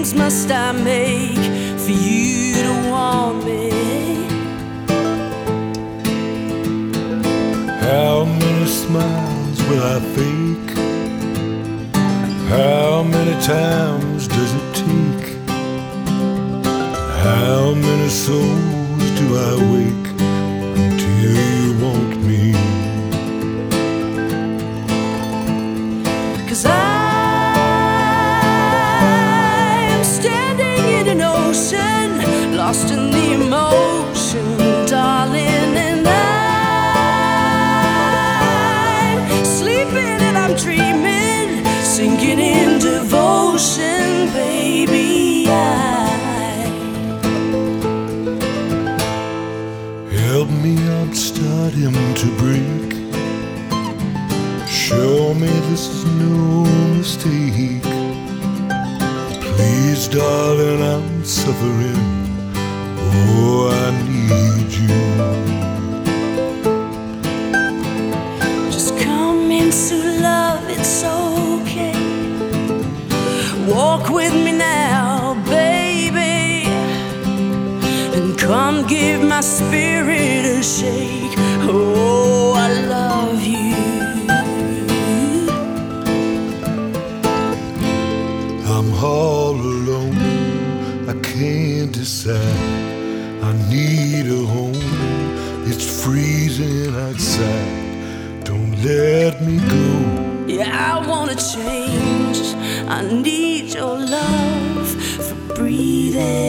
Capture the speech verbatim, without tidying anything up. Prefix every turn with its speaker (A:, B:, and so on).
A: things must I make for you to want me?
B: How many smiles will I fake? How many times does it take? How many souls do I wake until you want me?
A: 'Cause I'm standing in an ocean, lost in the emotion, darling, and I'm sleeping and I'm dreaming, sinking in devotion, baby. I
B: Help me, I'm starting to break. Show me this is no mistake. Please, darling, I'm suffering. Oh, I need you.
A: just come into love, it's okay. Walk with me now, baby, and come give my spirit a shake. Oh, I love you.
B: I'm all alone, I can't decide. I need a home, it's freezing outside. Don't let me go.
A: Yeah, I wanna change. I need your love for breathing.